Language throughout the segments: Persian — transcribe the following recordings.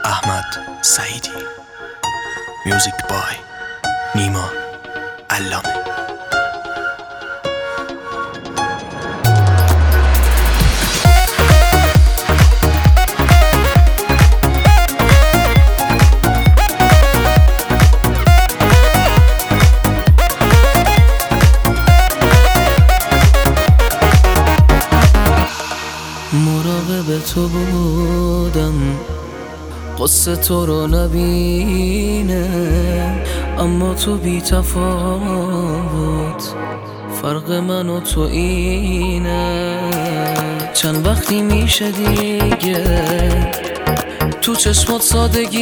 احمد سعیدی. میوزیک بای نیما علامه. مراقب تو بودم قصه تو رو نبینه، اما تو بی تفاوت فرق من و تو اینه. چند وقتی میشه دیگه تو چشمات سادگی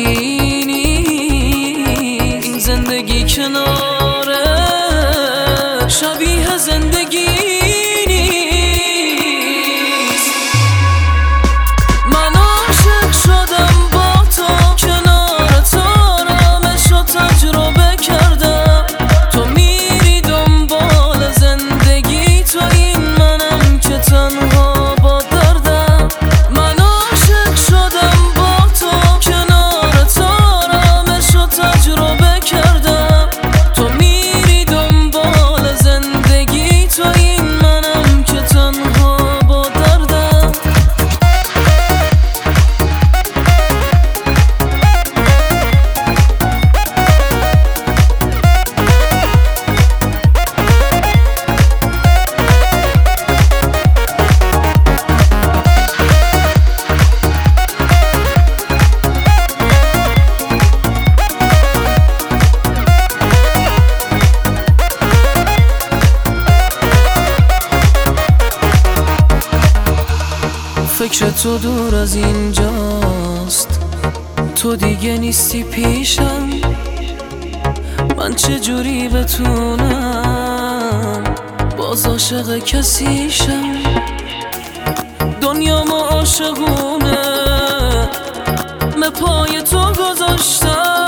نیست، این زندگی کناره شبیه زندگی فکر تو دور از اینجاست، تو دیگه نیستی پیشم، من چجوری بتونم باز عاشق کسیشم؟ دنیا ما عاشقونه به پای تو گذاشتم،